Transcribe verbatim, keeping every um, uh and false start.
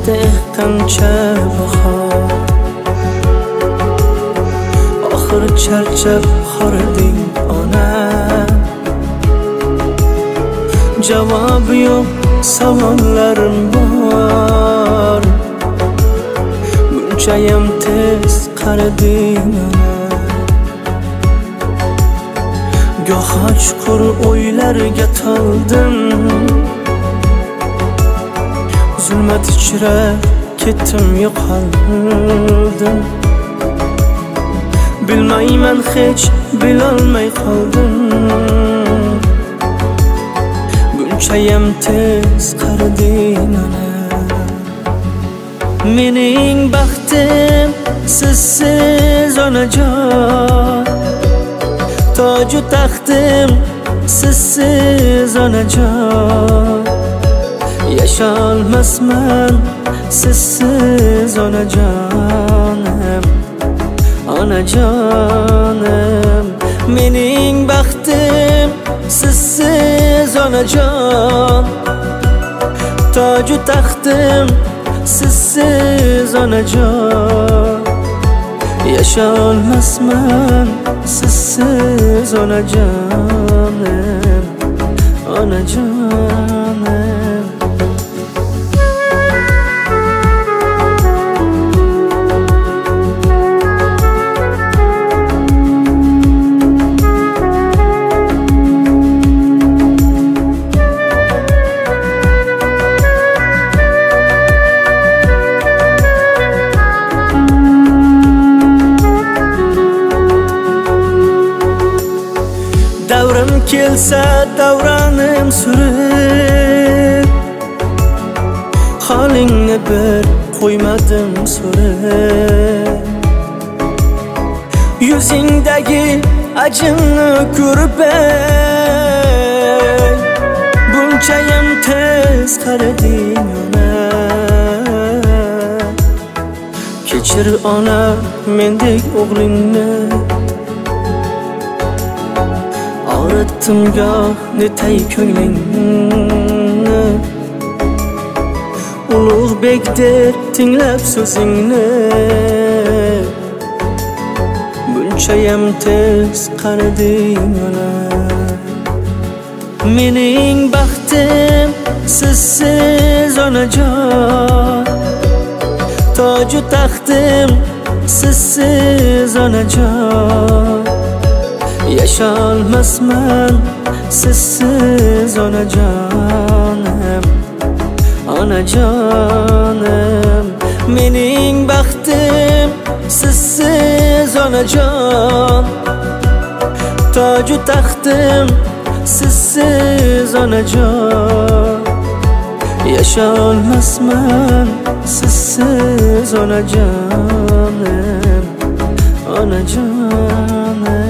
deh qancha bahor, oxir charchab horiding ona. Javob yo'q savollarim bor, bunchayam tez qarading ona. Goho chuqur o'ylarga toldim, zulmat ichra ketdim yo'qoldim. Bilmayman hech bilolmay qoldim, bunchayam tez qarading ona. Mening baxtim sizsiz onajon, toju taxtim sizsiz onajon. Yasholmasman sizsiz onajonim, onajonim. Mening baxtim sizsiz onajon, toju taxtim sizsiz onajon. Yasholmasman sizsiz onajonim, onajonim. Davrim kelsa davranim surib, holingni bir qo'ymadim so'rab. Yuzingdagi ajinni ko'rib bunchayam tez qarading ona. Kechir ona mendek o'g'lingni, og'ritdim goh netay ko'nglingni. Ulug'bek deb tinglab so'zingni, bunchayam tez qarading ona. Mening baxtim sizsiz onajon, toju taxtim sizsiz onajon. Yasholmasman sizsiz onajonim, onajonim. Mening baxtim sizsiz onajon, toju taxtim sizsiz onajon. Yasholmasman sizsiz onajonim, onajonim.